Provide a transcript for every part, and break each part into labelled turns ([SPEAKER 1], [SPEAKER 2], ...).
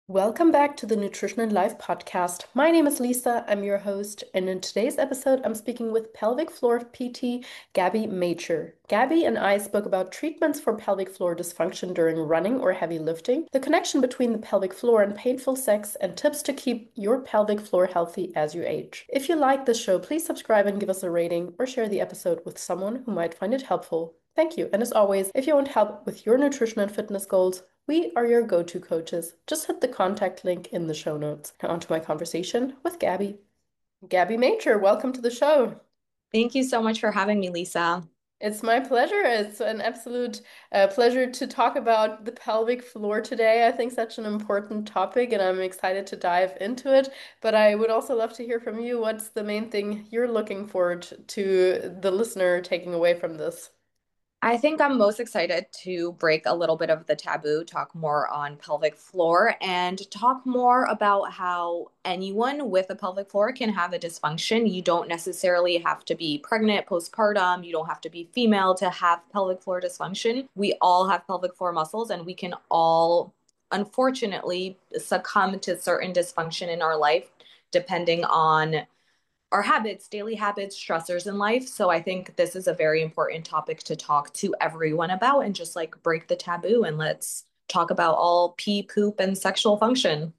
[SPEAKER 1] Welcome back to the Nutrition and Life podcast. My name is Lisa, I'm your host, and in today's episode, I'm speaking with pelvic floor PT Gabby Major. Gabby and I spoke about treatments for pelvic floor dysfunction during running or heavy lifting, the connection between the pelvic floor and painful sex, and tips to keep your pelvic floor healthy as you age. If you like this show, please subscribe and give us a rating or share the episode with someone who might find it helpful. Thank you. And as always, if you want help with your nutrition and fitness goals, we are your go-to coaches. Just hit the contact link in the show notes. Now on to my conversation with Gabby. Gabby Major, welcome to the show.
[SPEAKER 2] Thank you so much for having me, Lisa.
[SPEAKER 1] It's my pleasure. It's an absolute pleasure to talk about the pelvic floor today. I think such an important topic, and I'm excited to dive into it. But I would also love to hear from you. What's the main thing you're looking forward to the listener taking away from this?
[SPEAKER 2] I think I'm most excited to break a little bit of the taboo, talk more on pelvic floor, and talk more about how anyone with a pelvic floor can have a dysfunction. You don't necessarily have to be pregnant, postpartum, you don't have to be female to have pelvic floor dysfunction. We all have pelvic floor muscles, and we can all, unfortunately, succumb to certain dysfunction in our life depending on our habits, daily habits, stressors in life. So I think this is a very important topic to talk to everyone about and just like break the taboo and let's talk about all pee, poop, and sexual function.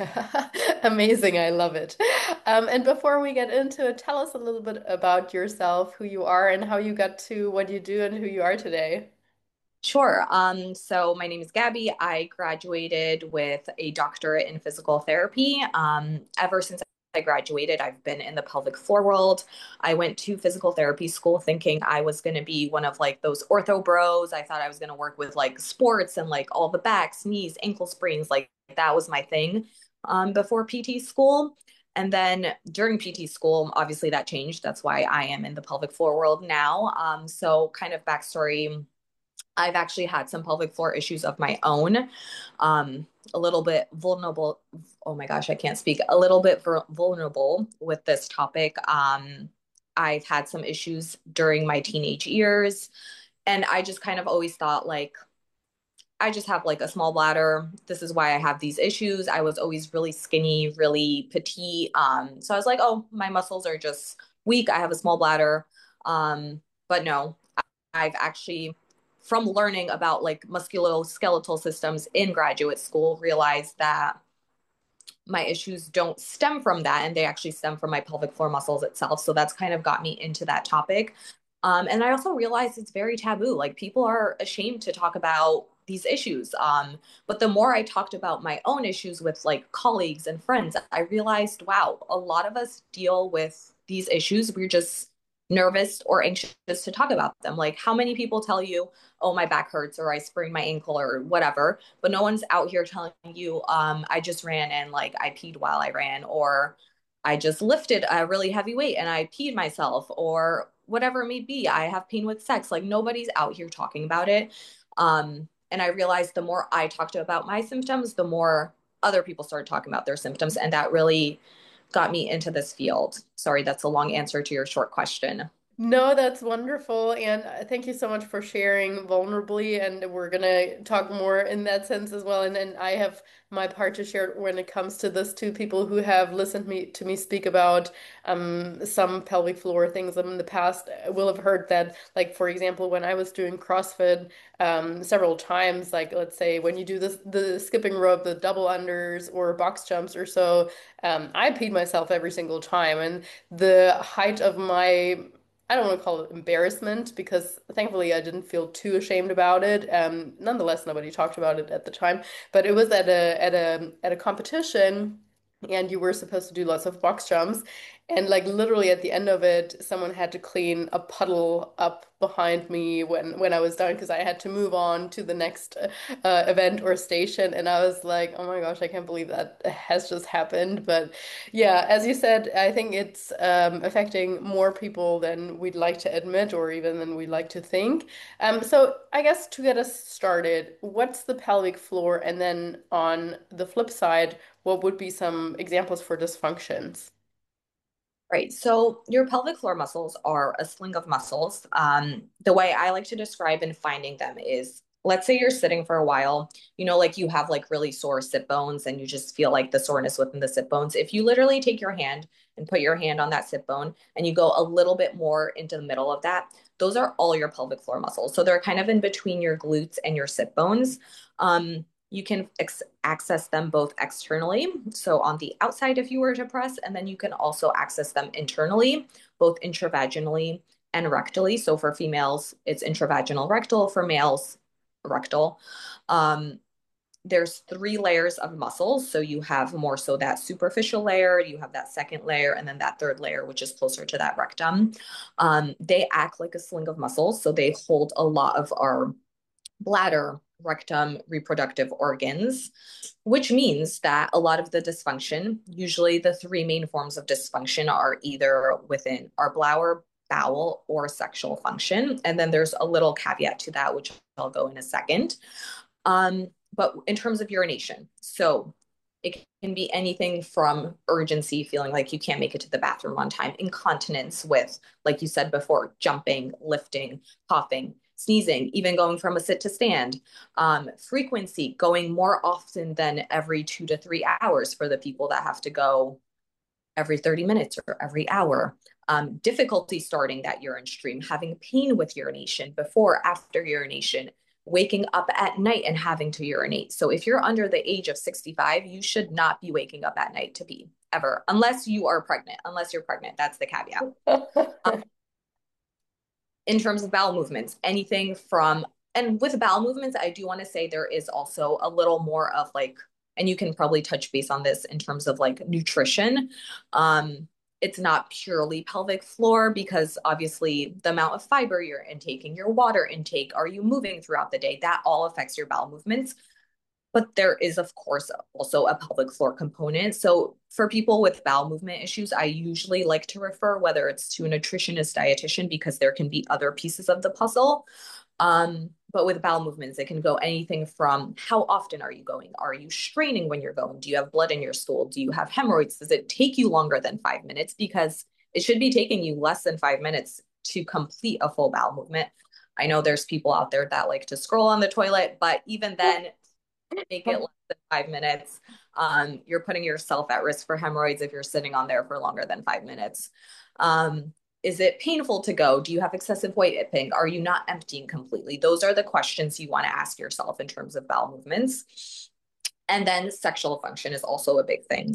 [SPEAKER 1] Amazing. I love it. And before we get into it, tell us a little bit about yourself, who you are, and how you got to what you do and who you are today.
[SPEAKER 2] Sure. So my name is Gabby. I graduated with a doctorate in physical therapy. Ever since I graduated, I've been in the pelvic floor world. I went to physical therapy school thinking I was going to be one of like those ortho bros. I thought I was going to work with like sports and like all the backs, knees, ankle sprains. Like that was my thing before PT school. And then during PT school, obviously that changed. That's why I am in the pelvic floor world now. So kind of backstory. I've actually had some pelvic floor issues of my own. A little bit vulnerable. Oh my gosh, I can't speak. A little bit vulnerable with this topic. I've had some issues during my teenage years. And I just kind of always thought, like, I just have like a small bladder. This is why I have these issues. I was always really skinny, really petite. So I was like, oh, my muscles are just weak. I have a small bladder. But no, I've actually, from learning about like musculoskeletal systems in graduate school, realized that my issues don't stem from that and they actually stem from my pelvic floor muscles itself. So that's kind of got me into that topic. And I also realized it's very taboo. Like people are ashamed to talk about these issues. But the more I talked about my own issues with like colleagues and friends, I realized, wow, a lot of us deal with these issues. We're just nervous or anxious to talk about them. Like how many people tell you, oh, my back hurts or I sprained my ankle or whatever, but no one's out here telling you, I just ran and like I peed while I ran, or I just lifted a really heavy weight and I peed myself, or whatever it may be. I have pain with sex. Like nobody's out here talking about it. And I realized the more I talked about my symptoms, the more other people started talking about their symptoms. And that really got me into this field. Sorry, that's a long answer to your short question.
[SPEAKER 1] No, that's wonderful. And thank you so much for sharing vulnerably. And we're going to talk more in that sense as well. And then I have my part to share when it comes to this to people who have listened to me speak about some pelvic floor things in the past will have heard that, like, for example, when I was doing CrossFit several times, like, let's say when you do the skipping rope, the double unders or box jumps or so, I peed myself every single time. And the height of my I don't want to call it embarrassment because thankfully I didn't feel too ashamed about it. Nonetheless, nobody talked about it at the time, but it was at a competition, and you were supposed to do lots of box jumps, and like literally at the end of it, someone had to clean a puddle up behind me when I was done because I had to move on to the next event or station, and I was like, oh my gosh, I can't believe that has just happened, but. Yeah, as you said, I think it's affecting more people than we'd like to admit or even than we'd like to think. So I guess to get us started, what's the pelvic floor? And then on the flip side, what would be some examples for dysfunctions?
[SPEAKER 2] Right. So your pelvic floor muscles are a sling of muscles. The way I like to describe and finding them is let's say you're sitting for a while, like you have like really sore sit bones and you just feel like the soreness within the sit bones. If you literally take your hand and put your hand on that sit bone and you go a little bit more into the middle of that, those are all your pelvic floor muscles. So they're kind of in between your glutes and your sit bones. You can access them both externally. So on the outside, if you were to press, and then you can also access them internally, both intravaginally and rectally. So for females, it's intravaginal rectal. For males, rectal. Um, there's three layers of muscles. So you have more so that superficial layer, you have that second layer, and then that third layer, which is closer to that rectum. They act like a sling of muscles. So they hold a lot of our bladder, rectum, reproductive organs, which means that a lot of the dysfunction, usually the three main forms of dysfunction, are either within our bowel, or sexual function. And then there's a little caveat to that, which I'll go in a second. But in terms of urination, so it can be anything from urgency, feeling like you can't make it to the bathroom on time, incontinence with, like you said before, jumping, lifting, coughing, sneezing, even going from a sit to stand, frequency, going more often than every 2 to 3 hours for the people that have to go every 30 minutes or every hour. Difficulty starting that urine stream, having pain with urination before, after urination, waking up at night and having to urinate. So if you're under the age of 65, you should not be waking up at night to pee ever, unless you are pregnant, unless you're pregnant. That's the caveat. In terms of bowel movements, anything from, and with bowel movements, I do want to say there is also a little more of like, and you can probably touch base on this in terms of like nutrition. It's not purely pelvic floor because obviously the amount of fiber you're intaking, your water intake, are you moving throughout the day? That all affects your bowel movements. But there is, of course, also a pelvic floor component. So for people with bowel movement issues, I usually like to refer, whether it's to a nutritionist, dietitian, because there can be other pieces of the puzzle. But with bowel movements, it can go anything from how often are you going? Are you straining when you're going? Do you have blood in your stool? Do you have hemorrhoids? Does it take you longer than 5 minutes? Because it should be taking you less than 5 minutes to complete a full bowel movement. I know there's people out there that like to scroll on the toilet, but even then, make it less than 5 minutes. You're putting yourself at risk for hemorrhoids if you're sitting on there for longer than 5 minutes. Is it painful to go? Do you have excessive weight? Are you not emptying completely? Those are the questions you want to ask yourself in terms of bowel movements. And then sexual function is also a big thing.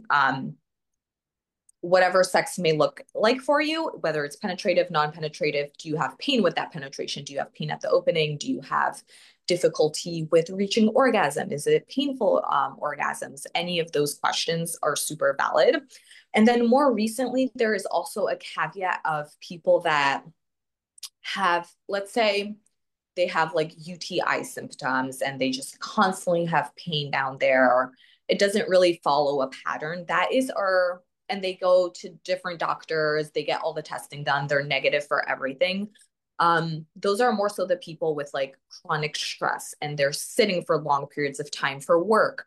[SPEAKER 2] Whatever sex may look like for you, whether it's penetrative, non-penetrative, do you have pain with that penetration? Do you have pain at the opening? Do you have difficulty with reaching orgasm? Is it painful orgasms? Any of those questions are super valid. And then more recently, there is also a caveat of people that have, let's say, they have like UTI symptoms and they just constantly have pain down there, or it doesn't really follow a pattern. That is our, and they go to different doctors, they get all the testing done, they're negative for everything. Those are more so the people with like chronic stress and they're sitting for long periods of time for work,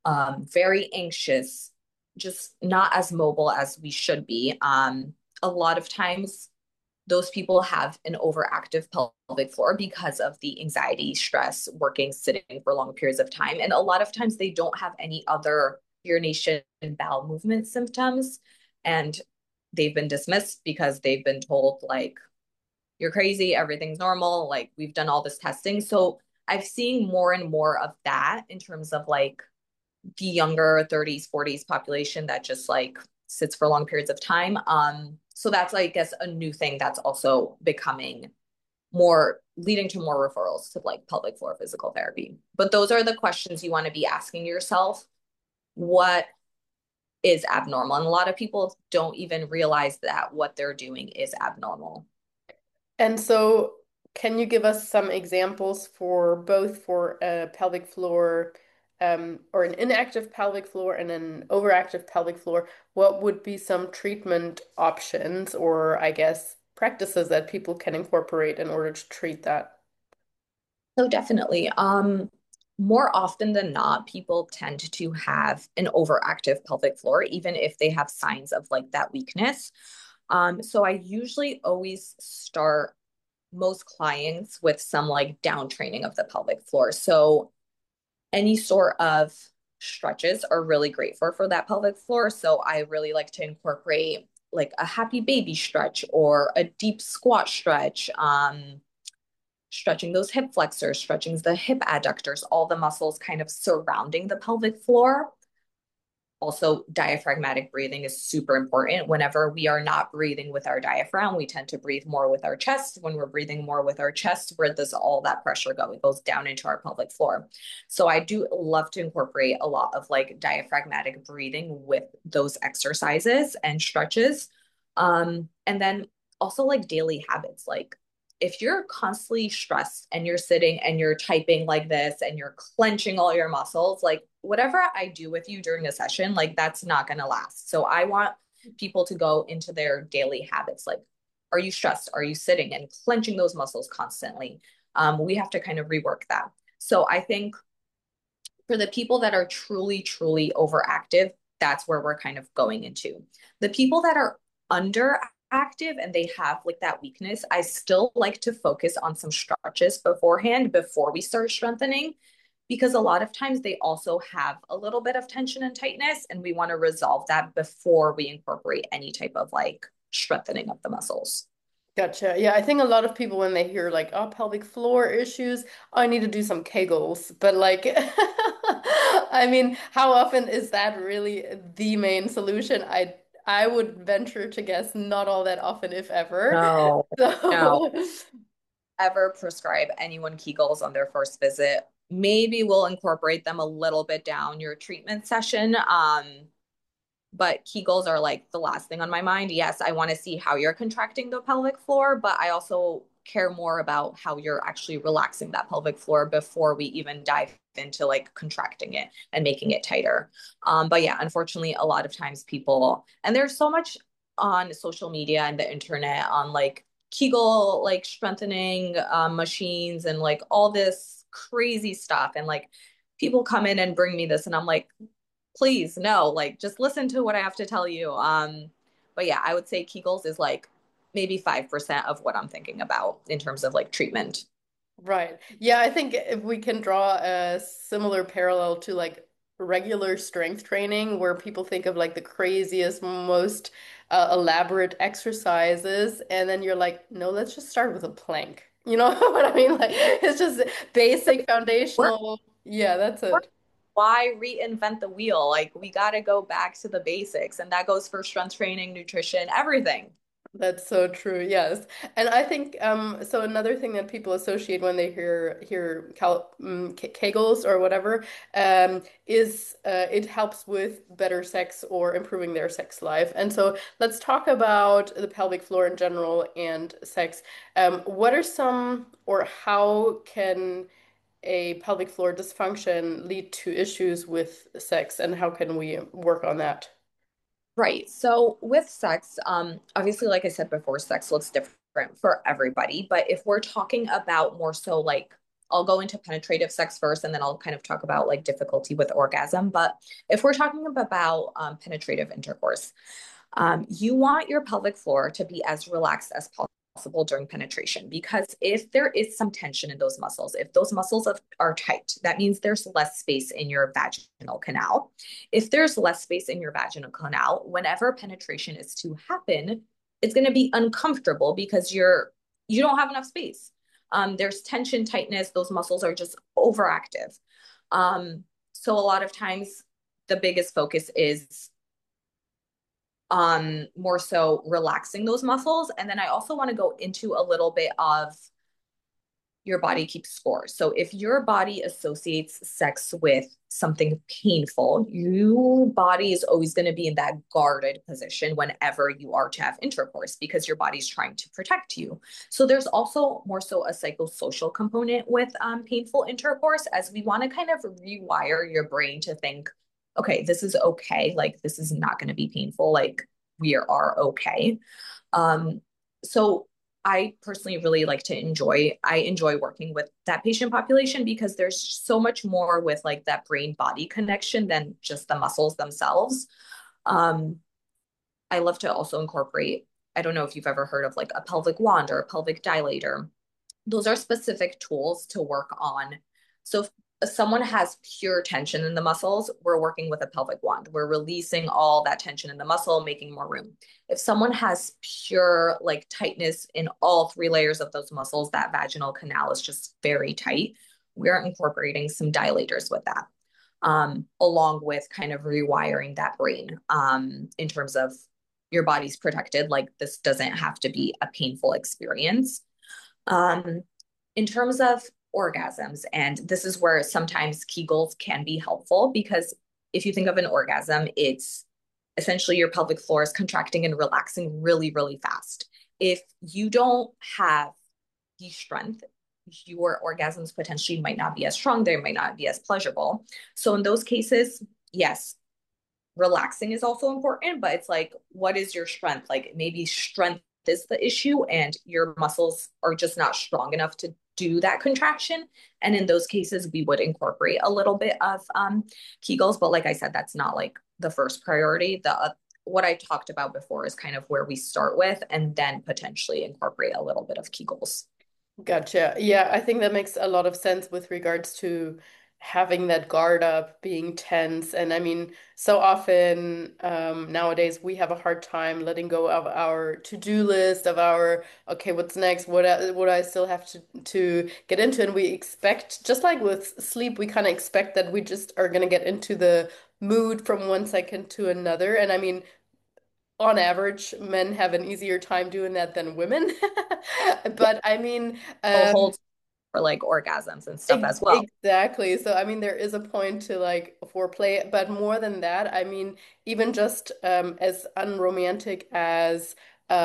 [SPEAKER 2] very anxious, just not as mobile as we should be. A lot of times those people have an overactive pelvic floor because of the anxiety, stress, working, sitting for long periods of time. And a lot of times they don't have any other urination and bowel movement symptoms. And they've been dismissed because they've been told, like, you're crazy, everything's normal, like, we've done all this testing. So I've seen more and more of that in terms of like the younger 30s, 40s population that just like sits for long periods of time. So that's, I guess, a new thing that's also becoming more, leading to more referrals to like pelvic floor physical therapy. But those are the questions you want to be asking yourself. What is abnormal? And a lot of people don't even realize that what they're doing is abnormal.
[SPEAKER 1] And so, can you give us some examples for both for a pelvic floor, or an inactive pelvic floor and an overactive pelvic floor? What would be some treatment options, or I guess practices that people can incorporate in order to treat that?
[SPEAKER 2] So definitely. More often than not, people tend to have an overactive pelvic floor, even if they have signs of like that weakness. So I usually always start most clients with some like down training of the pelvic floor. So any sort of stretches are really great for that pelvic floor. So I really like to incorporate like a happy baby stretch or a deep squat stretch, stretching those hip flexors, stretching the hip adductors, all the muscles kind of surrounding the pelvic floor. Also, diaphragmatic breathing is super important. Whenever we are not breathing with our diaphragm, we tend to breathe more with our chest. When we're breathing more with our chest, where does all that pressure go? It goes down into our pelvic floor. So I do love to incorporate a lot of like diaphragmatic breathing with those exercises and stretches. And then also like daily habits, like if you're constantly stressed and you're sitting and you're typing like this and you're clenching all your muscles, like whatever I do with you during a session, like that's not going to last. So I want people to go into their daily habits. Like, are you stressed? Are you sitting and clenching those muscles constantly? We have to kind of rework that. So I think for the people that are truly, truly overactive, that's where we're kind of going into. The people that are underactive and they have like that weakness, I still like to focus on some stretches beforehand before we start strengthening because a lot of times they also have a little bit of tension and tightness, and we want to resolve that before we incorporate any type of like strengthening of the muscles.
[SPEAKER 1] Gotcha. Yeah, I think a lot of people when they hear like, oh, pelvic floor issues, I need to do some Kegels. But like, I mean, how often is that really the main solution? I would venture to guess not all that often, if ever.
[SPEAKER 2] No, no.
[SPEAKER 1] So,
[SPEAKER 2] Ever prescribe anyone Kegels on their first visit. Maybe we'll incorporate them a little bit down your treatment session. But Kegels are like the last thing on my mind. Yes, I want to see how you're contracting the pelvic floor, but I also care more about how you're actually relaxing that pelvic floor before we even dive into like contracting it and making it tighter. But yeah, unfortunately, a lot of times people, and there's so much on social media and the internet on like Kegel, like strengthening machines and like all this crazy stuff. And like people come in and bring me this, and I'm like, please no, like just listen to what I have to tell you. But yeah, I would say Kegels is like maybe 5% of what I'm thinking about in terms of like treatment.
[SPEAKER 1] right. Yeah, I think if we can draw a similar parallel to like regular strength training, where people think of like the craziest, most elaborate exercises, and then you're like, no, let's just start with a plank. You know what I mean? Like, it's just basic,
[SPEAKER 2] Work,
[SPEAKER 1] foundational. Yeah, that's
[SPEAKER 2] work.
[SPEAKER 1] it.
[SPEAKER 2] Why reinvent the wheel? Like we got to go back to the basics, and that goes for strength training, nutrition, everything.
[SPEAKER 1] That's so true. Yes. And I think so another thing that people associate when they hear Kegels or whatever is it helps with better sex or improving their sex life. And so let's talk about the pelvic floor in general and sex. What are some or how can a pelvic floor dysfunction lead to issues with sex and how can we work on that?
[SPEAKER 2] Right. So with sex, obviously, like I said before, sex looks different for everybody. But if we're talking about more so like, I'll go into penetrative sex first, and then I'll kind of talk about like difficulty with orgasm. But if we're talking about penetrative intercourse, you want your pelvic floor to be as relaxed as possible during penetration because if there is some tension in those muscles, if those muscles are tight, that means there's less space in your vaginal canal. If there's less space in your vaginal canal, whenever penetration is to happen, it's going to be uncomfortable because you don't have enough space. There's tension, tightness, those muscles are just overactive. So a lot of times the biggest focus is more so relaxing those muscles. And then I also want to go into a little bit of your body keeps score. So if your body associates sex with something painful, your body is always going to be in that guarded position whenever you are to have intercourse because your body's trying to protect you. So there's also more so a psychosocial component with painful intercourse as we want to kind of rewire your brain to think, okay, this is okay. Like this is not going to be painful. Like we are okay. Um, so I personally really like to I enjoy working with that patient population because there's so much more with like that brain body connection than just the muscles themselves. Um, I love to also incorporate, I don't know if you've ever heard of like a pelvic wand or a pelvic dilator. those are specific tools to work on. So if someone has pure tension in the muscles, we're working with a pelvic wand. We're releasing all that tension in the muscle, making more room. If someone has pure like tightness in all three layers of those muscles, that vaginal canal is just very tight. We're incorporating some dilators with that, along with kind of rewiring that brain, in terms of your body's protected. Like this doesn't have to be a painful experience. Um, in terms of orgasms, and this is where sometimes Kegels can be helpful because if you think of an orgasm, it's essentially your pelvic floor is contracting and relaxing really, really fast. If you don't have the strength, your orgasms potentially might not be as strong, they might not be as pleasurable. So in those cases, yes, relaxing is also important, but it's like, what is your strength? Like maybe strength is the issue and your muscles are just not strong enough to do that contraction. And in those cases, we would incorporate a little bit of Kegels. But like I said, that's not like the first priority. What I talked about before is kind of where we start with and then potentially incorporate a little bit of Kegels.
[SPEAKER 1] Gotcha. Yeah, I think that makes a lot of sense with regards to having that guard up, being tense. And I mean, so often nowadays we have a hard time letting go of our to-do list, of our, okay, what's next? What I still have to get into? And we expect, just like with sleep, we kind of expect that we just are gonna get into the mood from one second to another. And I mean, on average, men have an easier time doing that than women.
[SPEAKER 2] Yeah,
[SPEAKER 1] But I mean,
[SPEAKER 2] so holds for like orgasms and stuff as well.
[SPEAKER 1] exactly. So, I mean, there is a point to like foreplay, but more than that, I mean, even just as unromantic as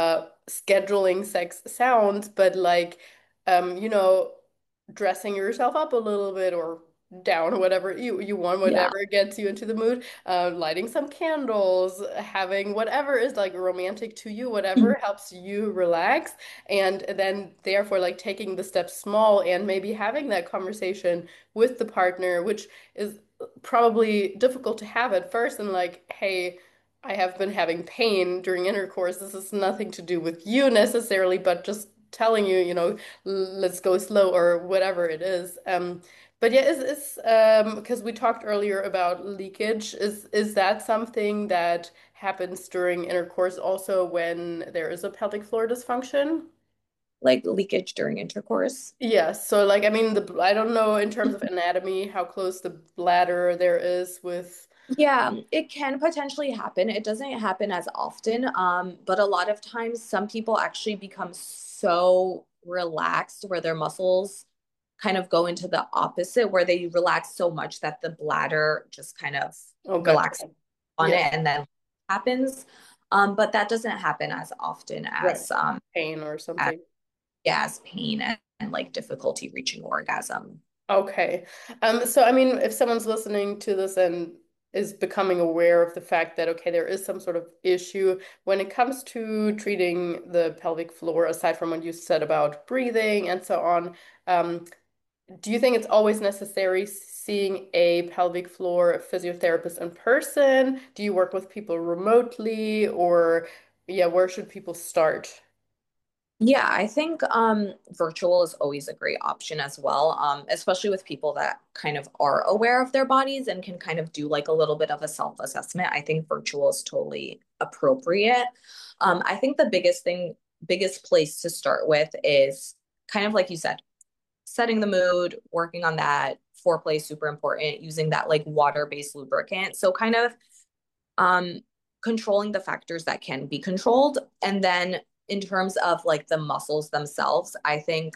[SPEAKER 1] scheduling sex sounds, but like, you know, dressing yourself up a little bit or down, whatever you want,
[SPEAKER 2] Yeah.
[SPEAKER 1] whatever gets you into the mood, lighting some candles, having whatever is like romantic to you, whatever helps you relax. And then therefore like taking the steps small and maybe having that conversation with the partner, which is probably difficult to have at first, and like, hey, I have been having pain during intercourse. This is nothing to do with you necessarily, but just telling you, let's go slow or whatever it is. But yeah, because we talked earlier about leakage. Is that something that happens during intercourse also when there is a pelvic floor dysfunction?
[SPEAKER 2] Like leakage during intercourse.
[SPEAKER 1] Yes. So like I mean I don't know in terms of anatomy how close the bladder there is with.
[SPEAKER 2] Yeah, it can potentially happen. It doesn't happen as often, but a lot of times some people actually become so relaxed where their muscles kind of go into the opposite, where they relax so much that the bladder just kind of
[SPEAKER 1] Oh, gotcha.
[SPEAKER 2] relaxes on
[SPEAKER 1] Yeah,
[SPEAKER 2] it and then happens. But that doesn't happen as often
[SPEAKER 1] right. Pain or
[SPEAKER 2] as
[SPEAKER 1] something.
[SPEAKER 2] gas pain and like difficulty reaching orgasm.
[SPEAKER 1] Okay. So I mean, if someone's listening to this and is becoming aware of the fact that, okay, there is some sort of issue when it comes to treating the pelvic floor, aside from what you said about breathing and so on, um, do you think it's always necessary seeing a pelvic floor physiotherapist in person? Do you work with people remotely, or yeah, where should people start?
[SPEAKER 2] Yeah, I think virtual is always a great option as well, especially with people that kind of are aware of their bodies and can kind of do like a little bit of a self-assessment. I think virtual is totally appropriate. I think the biggest place to start with is kind of like you said, setting the mood, working on that. Foreplay is super important, using that like water-based lubricant. So kind of um, controlling the factors that can be controlled. And then in terms of like the muscles themselves, I think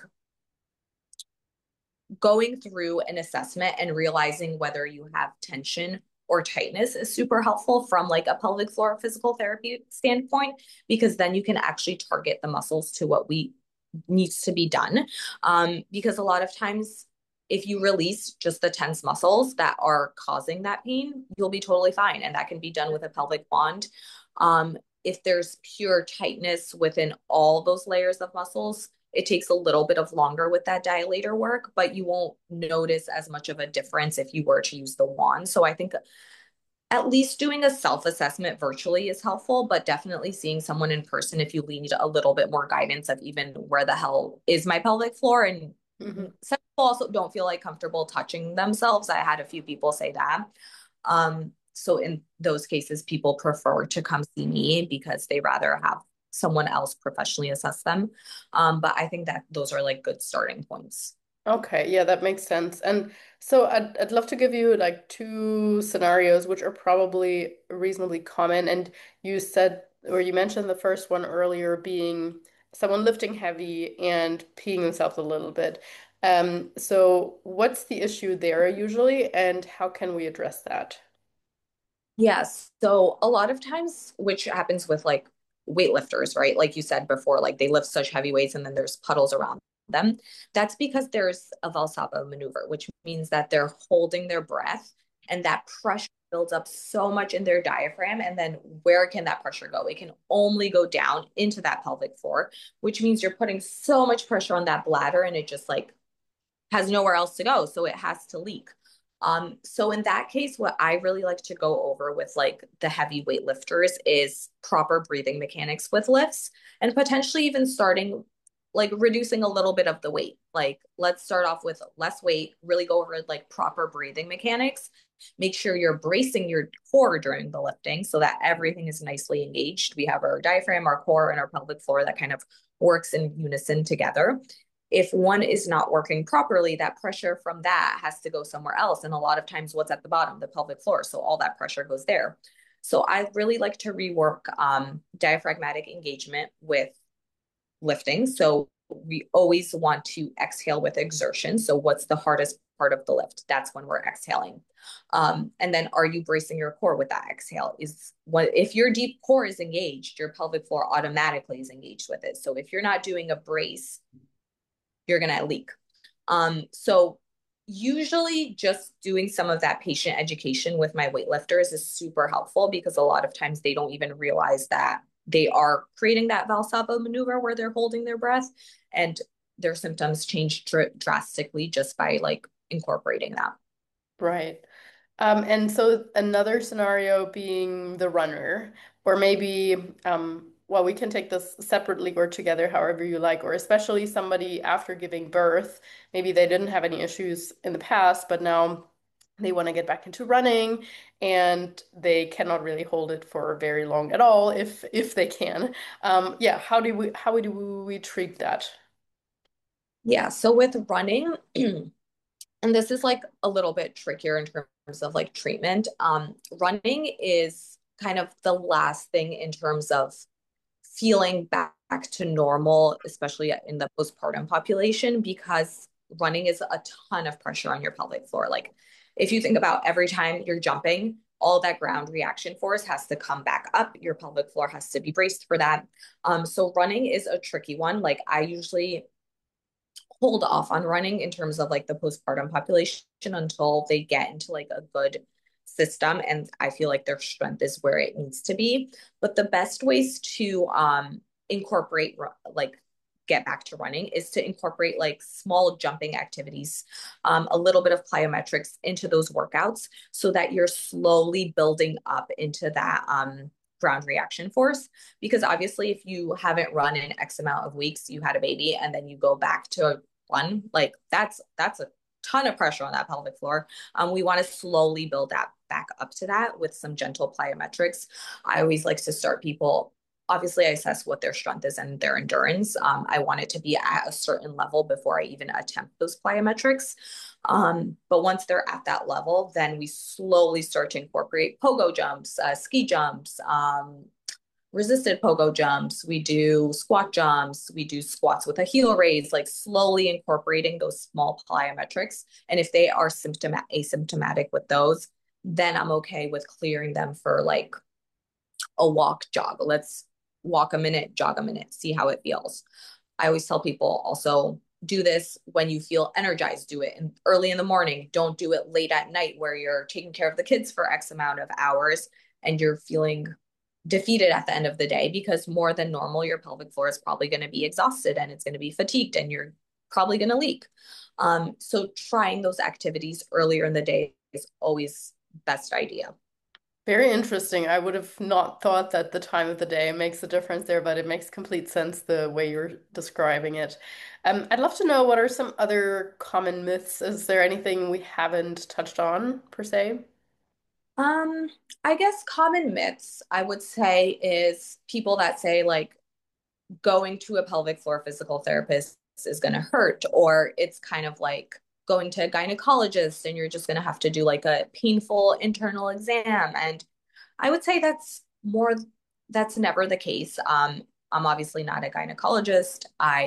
[SPEAKER 2] going through an assessment and realizing whether you have tension or tightness is super helpful from like a pelvic floor physical therapy standpoint, because then you can actually target the muscles to what we needs to be done. Because a lot of times if you release just the tense muscles that are causing that pain, you'll be totally fine. And that can be done with a pelvic wand. If there's pure tightness within all those layers of muscles, it takes a little bit of longer with that dilator work, but you won't notice as much of a difference if you were to use the wand. So I think at least doing a self-assessment virtually is helpful, but definitely seeing someone in person if you need a little bit more guidance of even where the hell is my pelvic floor. And
[SPEAKER 1] Mhm.
[SPEAKER 2] some people also don't feel like comfortable touching themselves. I had a few people say that. So in those cases, people prefer to come see me because they rather have someone else professionally assess them. But I think that those are like good starting points.
[SPEAKER 1] Okay, yeah, that makes sense. And so I'd love to give you like two scenarios which are probably reasonably common. And you said, or you mentioned the first one earlier being someone lifting heavy and peeing themselves a little bit. So what's the issue there usually, and how can we address that?
[SPEAKER 2] Yes. So a lot of times, which happens with like weightlifters, right? Like you said before, like they lift such heavy weights and then there's puddles around them. That's because there's a Valsalva maneuver, which means that they're holding their breath and that pressure builds up so much in their diaphragm. And then where can that pressure go? It can only go down into that pelvic floor, which means you're putting so much pressure on that bladder and it just like has nowhere else to go. So it has to leak. So in that case, what I really like to go over with like the heavy weight lifters is proper breathing mechanics with lifts and potentially even starting like reducing a little bit of the weight. Like let's start off with less weight, really go over like proper breathing mechanics. Make sure you're bracing your core during the lifting so that everything is nicely engaged. We have our diaphragm, our core, and our pelvic floor that kind of works in unison together. If one is not working properly, that pressure from that has to go somewhere else. And a lot of times, what's at the bottom? The pelvic floor. So all that pressure goes there. So I really like to rework diaphragmatic engagement with lifting. So we always want to exhale with exertion. So what's the hardest part of the lift? That's when we're exhaling. And then are you bracing your core with that exhale? Is what if your deep core is engaged, your pelvic floor automatically is engaged with it. So if you're not doing a brace, you're going to leak. So usually just doing some of that patient education with my weightlifters is super helpful because a lot of times they don't even realize that they are creating that Valsalva maneuver where they're holding their breath and their symptoms change drastically just by like incorporating that.
[SPEAKER 1] Right. And so another scenario being the runner, or maybe, well, we can take this separately or together, however you like, or especially somebody after giving birth. Maybe they didn't have any issues in the past, but now they want to get back into running and they cannot really hold it for very long at all, if they can. Yeah, how do we treat that?
[SPEAKER 2] Yeah. So with running, and this is like a little bit trickier in terms of like treatment. Running is kind of the last thing in terms of feeling back to normal, especially in the postpartum population, because running is a ton of pressure on your pelvic floor. Like if you think about every time you're jumping, all that ground reaction force has to come back up. Your pelvic floor has to be braced for that. So running is a tricky one. Like I usually hold off on running in terms of like the postpartum population until they get into like a good system and I feel like their strength is where it needs to be. But the best ways to incorporate like get back to running is to incorporate like small jumping activities, a little bit of plyometrics into those workouts so that you're slowly building up into that ground reaction force. Because obviously, if you haven't run in X amount of weeks, you had a baby, and then you go back to one, like that's a ton of pressure on that pelvic floor. We want to slowly build that back up to that with some gentle plyometrics. I always like to start people. Obviously, I assess what their strength is and their endurance. I want it to be at a certain level before I even attempt those plyometrics. But once they're at that level, then we slowly start to incorporate pogo jumps, ski jumps, resisted pogo jumps, we do squat jumps, we do squats with a heel raise, like slowly incorporating those small plyometrics. And if they are asymptomatic with those, then I'm okay with clearing them for like a walk jog. Let's walk a minute, jog a minute, see how it feels. I always tell people also do this when you feel energized, do it early in the morning. Don't do it late at night where you're taking care of the kids for X amount of hours and you're feeling defeated at the end of the day because more than normal, your pelvic floor is probably going to be exhausted and it's going to be fatigued and you're probably going to leak. So trying those activities earlier in the day is always best idea.
[SPEAKER 1] Very interesting. I would have not thought that the time of the day makes a difference there, but it makes complete sense the way you're describing it. I'd love to know what are some other common myths? Is there anything we haven't touched on per se?
[SPEAKER 2] Um, I guess common myths I would say is people that say like going to a pelvic floor physical therapist is going to hurt, or it's kind of like going to a gynecologist and you're just going to have to do like a painful internal exam. And I would say that's never the case. I'm obviously not a gynecologist.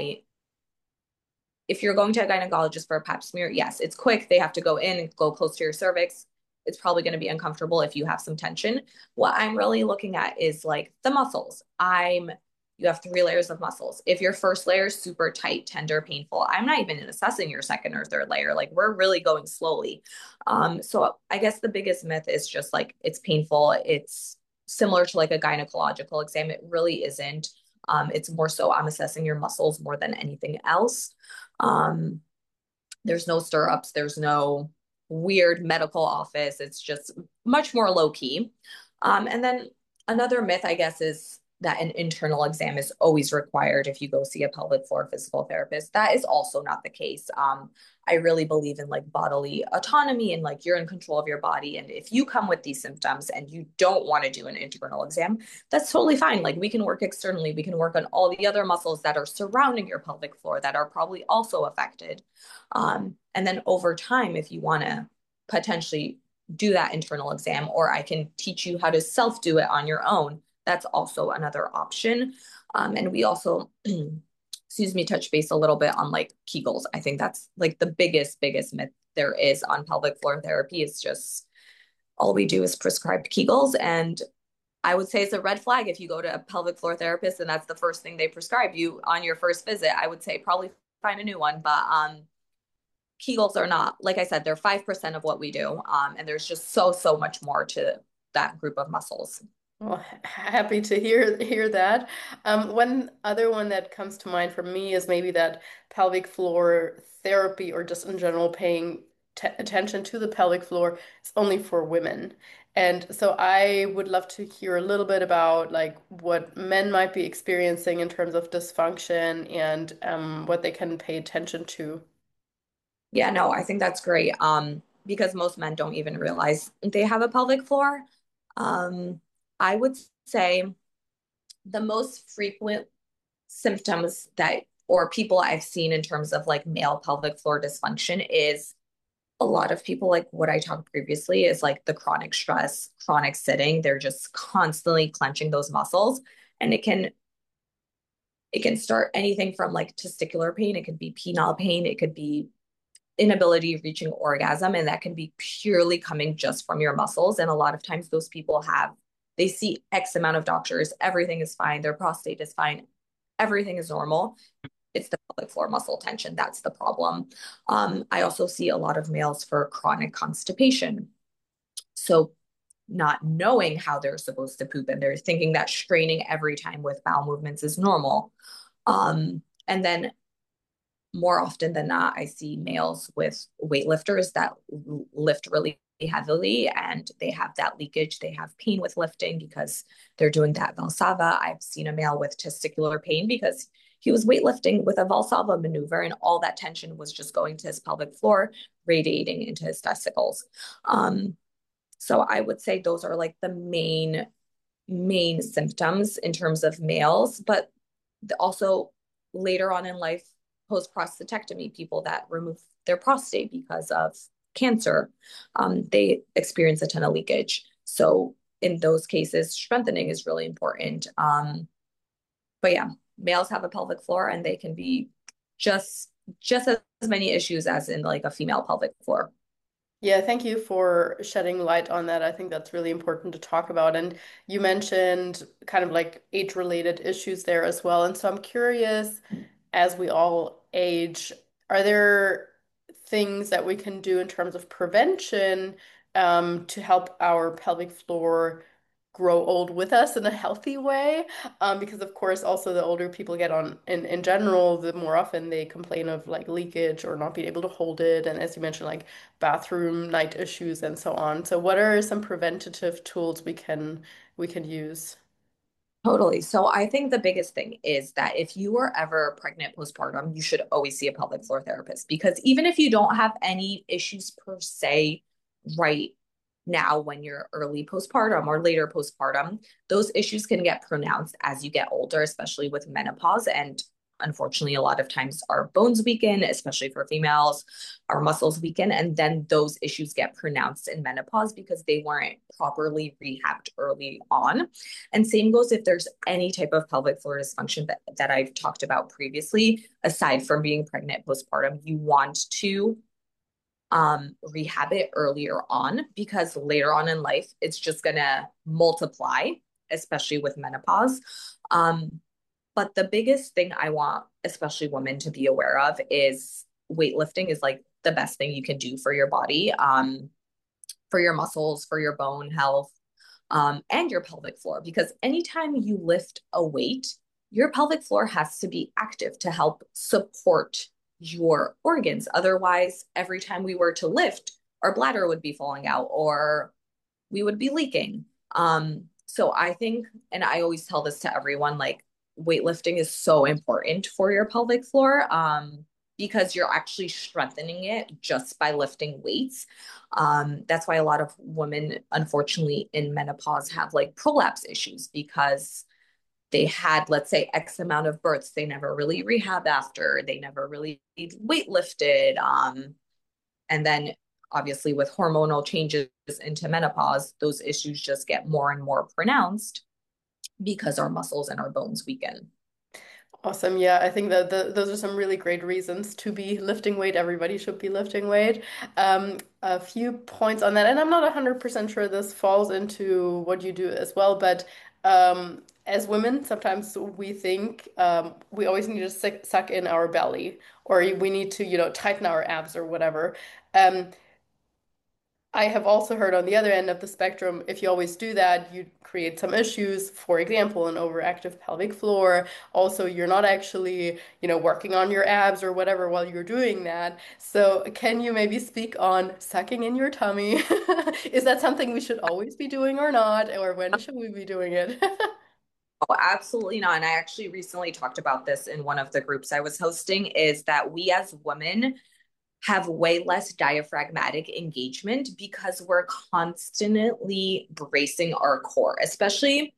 [SPEAKER 2] If you're going to a gynecologist for a pap smear, yes, it's quick. They have to go in and go close to your cervix. It's probably going to be uncomfortable if you have some tension. What I'm really looking at is like the muscles. You have three layers of muscles. If your first layer is super tight, tender, painful, I'm not even assessing your second or third layer. Like we're really going slowly. So I guess the biggest myth is just like it's painful. It's similar to like a gynecological exam. It really isn't. It's more so I'm assessing your muscles more than anything else. Um, there's no stirrups, there's no weird medical office. It's just much more low key. And then another myth, I guess, is that an internal exam is always required if you go see a pelvic floor physical therapist. That is also not the case. I really believe in like bodily autonomy and like you're in control of your body. And if you come with these symptoms and you don't want to do an internal exam, that's totally fine. Like we can work externally, we can work on all the other muscles that are surrounding your pelvic floor that are probably also affected. And then over time, if you want to potentially do that internal exam, or I can teach you how to self do it on your own, that's also another option. And we also, excuse me, touch base a little bit on like Kegels. I think that's like the biggest myth there is on pelvic floor therapy. Is just all we do is prescribe Kegels. And I would say it's a red flag if you go to a pelvic floor therapist and that's the first thing they prescribe you on your first visit. I would say probably find a new one. But Kegels are not, like I said, they're 5% of what we do. And there's just so much more to that group of muscles.
[SPEAKER 1] Well, happy to hear that. One other one that comes to mind for me is maybe that pelvic floor therapy, or just in general paying t attention to the pelvic floor, is only for women. And so I would love to hear a little bit about like what men might be experiencing in terms of dysfunction and what they can pay attention to.
[SPEAKER 2] Yeah, no, I think that's great. Because most men don't even realize they have a pelvic floor. I would say the most frequent symptoms that or people I've seen in terms of like male pelvic floor dysfunction is a lot of people like what I talked previously is like the chronic stress, chronic sitting. They're just constantly clenching those muscles and it can start anything from like testicular pain, it could be penile pain, it could be inability of reaching orgasm, and that can be purely coming just from your muscles. And a lot of times those people they see X amount of doctors, everything is fine, their prostate is fine, everything is normal. It's the pelvic floor muscle tension that's the problem. I also see a lot of males for chronic constipation. So not knowing how they're supposed to poop and they're thinking that straining every time with bowel movements is normal. And then more often than not, I see males with weightlifters that lift really heavily and they have that leakage. They have pain with lifting because they're doing that Valsalva. I've seen a male with testicular pain because he was weightlifting with a Valsalva maneuver and all that tension was just going to his pelvic floor, radiating into his testicles. Um, so I would say those are like the main symptoms in terms of males, but also later on in life, post prostatectomy, people that remove their prostate because of cancer, they experience a ton of leakage. So in those cases, strengthening is really important. But yeah, males have a pelvic floor and they can be just just as many issues as in like a female pelvic floor.
[SPEAKER 1] Yeah, thank you for shedding light on that. I think that's really important to talk about. And you mentioned kind of like age-related issues there as well. And so I'm curious, as we all age, are there things that we can do in terms of prevention to help our pelvic floor grow old with us in a healthy way. Because of course, also the older people get on in general, the more often they complain of like leakage or not being able to hold it. And as you mentioned, like bathroom night issues and so on. So what are some preventative tools we can use?
[SPEAKER 2] Totally. So I think the biggest thing is that if you are ever pregnant postpartum, you should always see a pelvic floor therapist because even if you don't have any issues per se right now when you're early postpartum or later postpartum, those issues can get pronounced as you get older, especially with menopause. And unfortunately, a lot of times our bones weaken, especially for females, our muscles weaken, and then those issues get pronounced in menopause because they weren't properly rehabbed early on. And same goes if there's any type of pelvic floor dysfunction that I've talked about previously, aside from being pregnant postpartum, you want to rehab it earlier on because later on in life, it's just going to multiply, especially with menopause. But the biggest thing I want, especially women, to be aware of is weightlifting is like the best thing you can do for your body, for your muscles, for your bone health, and your pelvic floor. Because anytime you lift a weight, your pelvic floor has to be active to help support your organs. Otherwise, every time we were to lift, our bladder would be falling out or we would be leaking. So I think, and I always tell this to everyone, like weightlifting is so important for your pelvic floor. Because you're actually strengthening it just by lifting weights. That's why a lot of women, unfortunately, in menopause have like prolapse issues because they had, let's say, X amount of births. They never really rehab after, they never really weight lifted. And then obviously with hormonal changes into menopause, those issues just get more and more pronounced because our muscles and our bones weaken.
[SPEAKER 1] Awesome. Yeah, I think that those are some really great reasons to be lifting weight. Everybody should be lifting weight. A few points on that, and I'm not 100% sure this falls into what you do as well, but as women, sometimes we think we always need to suck in our belly, or we need to, tighten our abs or whatever. Um, I have also heard on the other end of the spectrum, if you always do that, you create some issues. For example, an overactive pelvic floor. Also, you're not actually, working on your abs or whatever while you're doing that. So, can you maybe speak on sucking in your tummy? Is that something we should always be doing or not? Or when should we be doing it?
[SPEAKER 2] Oh, absolutely not. And I actually recently talked about this in one of the groups I was hosting is that we as women have way less diaphragmatic engagement because we're constantly bracing our core, especially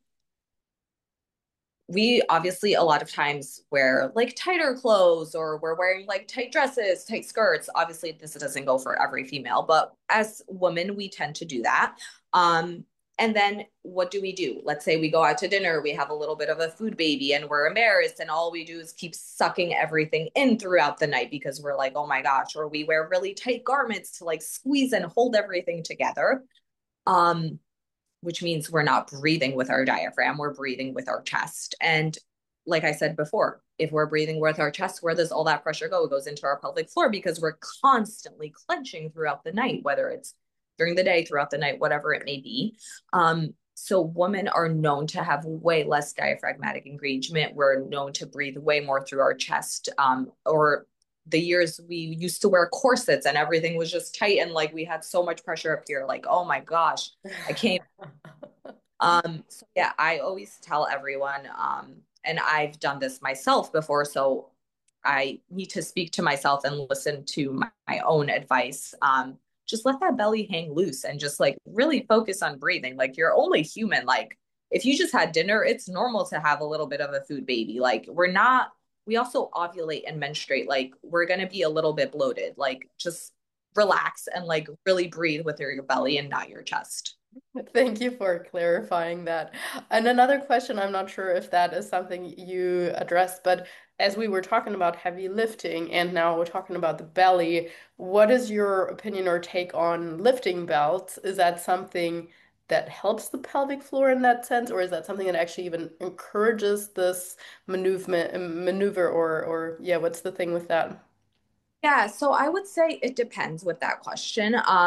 [SPEAKER 2] we obviously a lot of times wear like tighter clothes or we're wearing like tight dresses, tight skirts. Obviously, this doesn't go for every female, but as women, we tend to do that. And then what do we do? Let's say we go out to dinner, we have a little bit of a food baby and we're embarrassed, and all we do is keep sucking everything in throughout the night because we're like, oh my gosh, or we wear really tight garments to like squeeze and hold everything together. Um, which means we're not breathing with our diaphragm, we're breathing with our chest. And like I said before, if we're breathing with our chest, where does all that pressure go? It goes into our pelvic floor because we're constantly clenching throughout the night, whether it's during the day, throughout the night, whatever it may be. So women are known to have way less diaphragmatic engagement. We're known to breathe way more through our chest, or the years we used to wear corsets and everything was just tight and like we had so much pressure up here, like, oh my gosh, I can't. So yeah, I always tell everyone, and I've done this myself before, so I need to speak to myself and listen to my own advice. Just let that belly hang loose and just like really focus on breathing. Like you're only human. Like if you just had dinner, it's normal to have a little bit of a food baby. Like we're not, we also ovulate and menstruate. Like we're going to be a little bit bloated. Like just relax and like really breathe with your belly and not your chest.
[SPEAKER 1] Thank you for clarifying that. And another question, I'm not sure if that is something you addressed, but as we were talking about heavy lifting and now we're talking about the belly, what is your opinion or take on lifting belts? Is that something that helps the pelvic floor in that sense, or is that something that actually even encourages this maneuver or yeah, what's the thing with that?
[SPEAKER 2] Yeah, so I would say it depends with that question.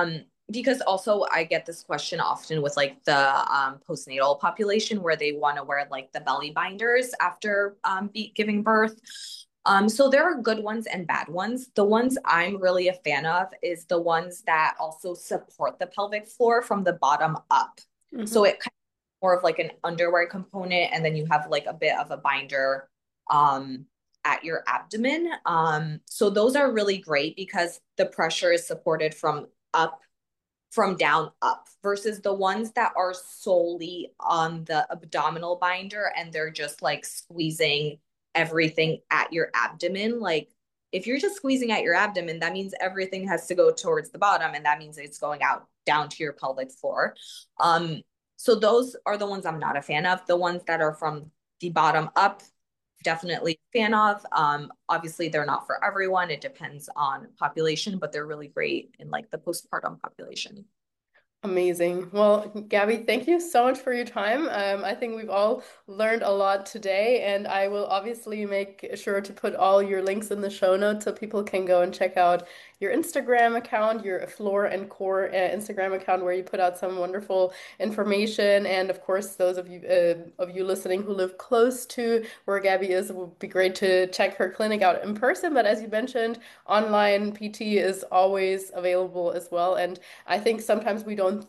[SPEAKER 2] because also I get this question often with like the postnatal population where they want to wear like the belly binders after giving birth. So there are good ones and bad ones. The ones I'm really a fan of is the ones that also support the pelvic floor from the bottom up. So
[SPEAKER 1] Hmm.
[SPEAKER 2] it kind of more of like an underwear component, and then you have like a bit of a binder um, at your abdomen. So those are really great because the pressure is supported up from down up versus the ones that are solely on the abdominal binder and they're just like squeezing everything at your abdomen. Like if you're just squeezing at your abdomen, that means everything has to go towards the bottom and that means it's going out down to your pelvic floor. Um, so those are the ones I'm not a fan of. The ones that are from the bottom up, definitely fan of. Obviously, they're not for everyone. It depends on population, but they're really great in like the postpartum population.
[SPEAKER 1] Amazing. Well, Gabby, thank you so much for your time. I think we've all learned a lot today, and I will obviously make sure to put all your links in the show notes so people can go and check out your Instagram account, your Floor and Core Instagram account, where you put out some wonderful information. And of course, those of you listening who live close to where Gabby is, it would be great to check her clinic out in person. But as you mentioned, online PT is always available as well, and I think sometimes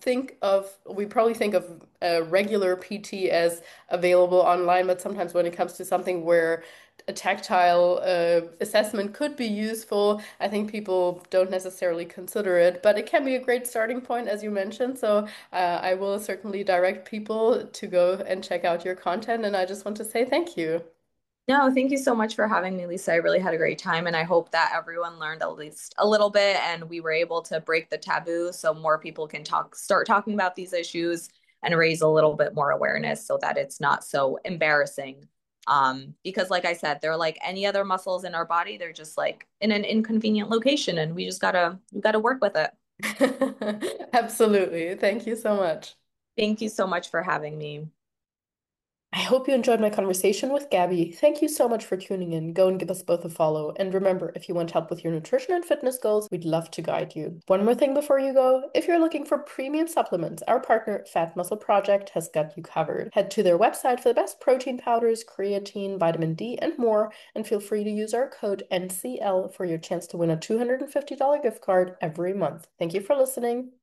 [SPEAKER 1] we probably think of a regular PT as available online, but sometimes when it comes to something where a tactile assessment could be useful, I think people don't necessarily consider it, but it can be a great starting point, as you mentioned. So I will certainly direct people to go and check out your content, and I just want to say thank you.
[SPEAKER 2] No, thank you so much for having me, Lisa. I really had a great time, and I hope that everyone learned at least a little bit and we were able to break the taboo so more people can start talking about these issues and raise a little bit more awareness so that it's not so embarrassing. Because like I said, they're like any other muscles in our body, they're just like in an inconvenient location and we gotta work with it.
[SPEAKER 1] Absolutely. Thank you so much.
[SPEAKER 2] Thank you so much for having me.
[SPEAKER 1] I hope you enjoyed my conversation with Gabby. Thank you so much for tuning in. Go and give us both a follow. And remember, if you want help with your nutrition and fitness goals, we'd love to guide you. One more thing before you go. If you're looking for premium supplements, our partner, Fat Muscle Project, has got you covered. Head to their website for the best protein powders, creatine, vitamin D, and more. And feel free to use our code NCL for your chance to win a $250 gift card every month. Thank you for listening.